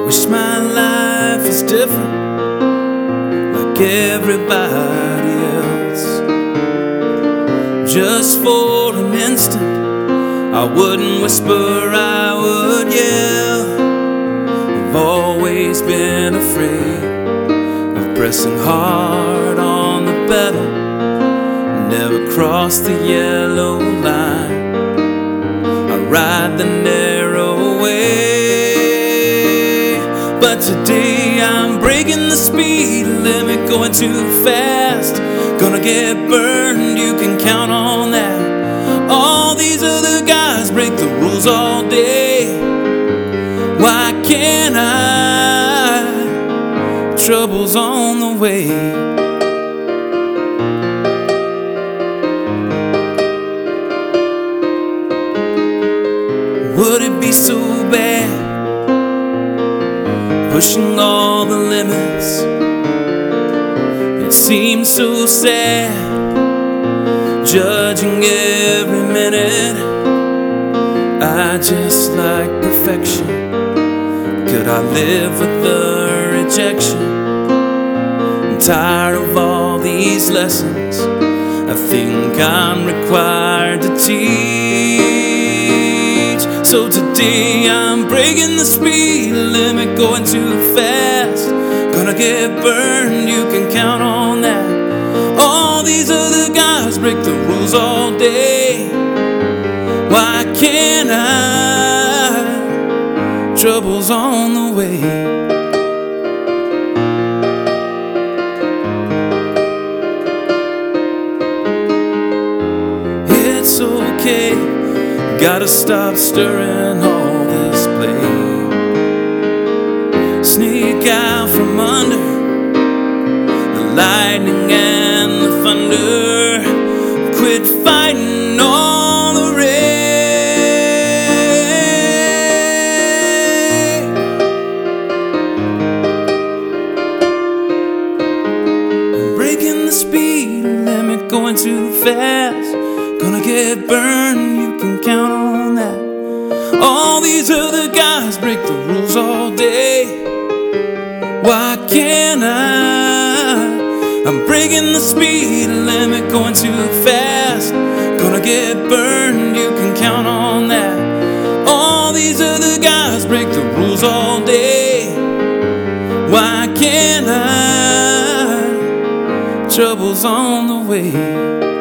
Wish my life was different, like everybody else. Just for an instant, I wouldn't whisper, I would yell. I've always been afraid of pressing hard on the pedal, never cross the yellow line. I ride the narrow way, but today I'm breaking the speed limit, going too fast. Gonna get burned, you can count on that. All these other guys break the rules all day. Why can't I? Trouble's on the way. Would it be so bad, pushing all the limits? It seems so sad, judging every minute. I just like perfection. Could I live with the rejection? I'm tired of all these lessons I think I'm required to teach. So today I'm breaking the speed limit, going too fast. Gonna get burned, you can count on that. All these other guys break the rules all day. Why can't I? Trouble's on the way. It's okay, gotta stop stirring all this blame. Sneak out from under the lightning and the thunder. Quit fighting all the rain. I'm breaking the speed limit, going too fast. Gonna get burned, you can count on that. All these other guys break the rules all day. Why can't I? I'm breaking the speed limit, going too fast. Gonna get burned, you can count on that. All these other guys break the rules all day. Why can't I? Trouble's on the way.